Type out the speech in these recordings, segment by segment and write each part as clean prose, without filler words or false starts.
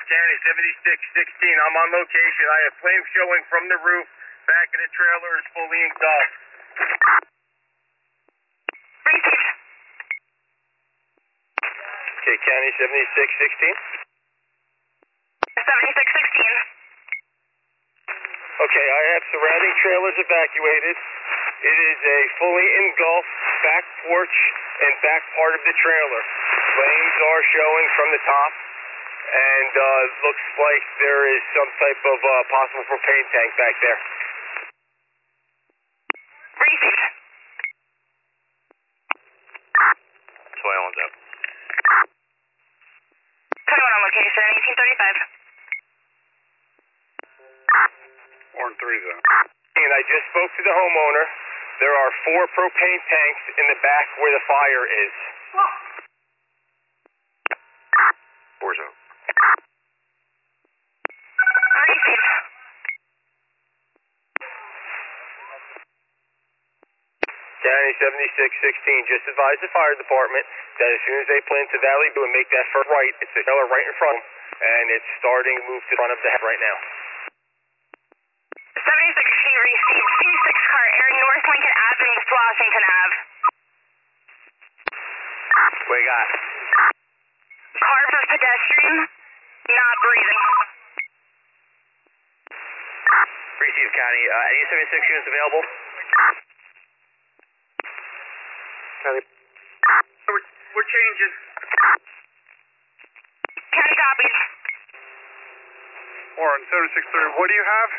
County 7616. I'm on location. I have flames showing from the roof. Back of the trailer is fully engulfed. Received. Okay, County 7616. 7616. Okay, I have surrounding trailers evacuated. It is a fully engulfed back porch and back part of the trailer. Flames are showing from the top, and looks like there is some type of possible propane tank back there. Received. Soil one's up. 21 on location, 1835. Warren 3's up. And I just spoke to the homeowner. There are 4 propane tanks in the back where the fire is. 4's up. Received. County 7616, just advise the fire department that as soon as they pull into Valley Blue and make that first right, it's a trailer right in front of them, and it's starting to move to the front of the head right now. 76 received. C6 car, Air North Lincoln Ave and West Washington Ave. What you got? Car for pedestrian, not breathing. Received, County. Any 76 units available? County. We're changing. County copies. Warren 763, what do you have?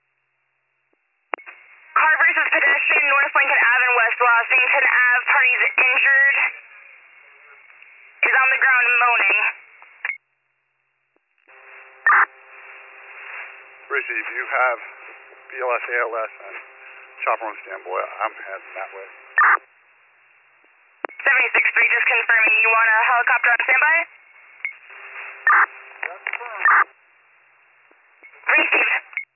Car versus pedestrian, North Lincoln Ave and West Washington Ave. Parties injured. Is on the ground moaning. Received, you have BLS, ALS, and chopper on standby. I'm heading that way. 76-3, just confirming you want a helicopter on standby? Received.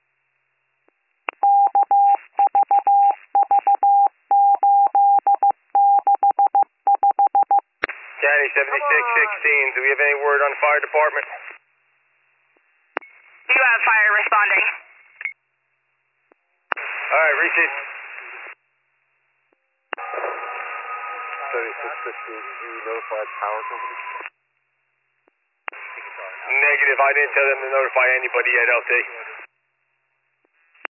County 7616, do we have any word on the fire department? You have fire responding. Alright, received. 7616, did you notify the power company? Negative, I didn't tell them to notify anybody yet, LT.